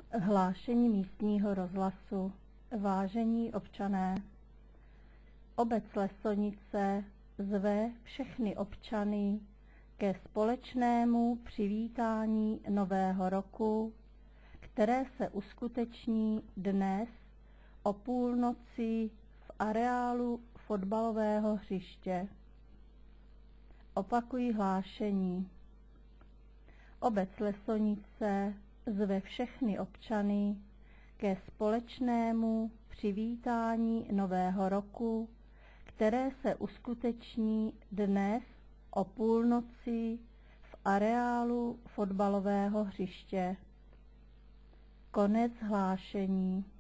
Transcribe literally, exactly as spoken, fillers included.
Hlášení místního rozhlasu. Vážení občané, obec Lesonice zve všechny občany ke společnému přivítání Nového roku, které se uskuteční dnes o půlnoci v areálu fotbalového hřiště. Opakuji hlášení. Obec Lesonice zve všechny občany ke společnému přivítání Nového roku, které se uskuteční dnes o půlnoci v areálu fotbalového hřiště. Konec hlášení.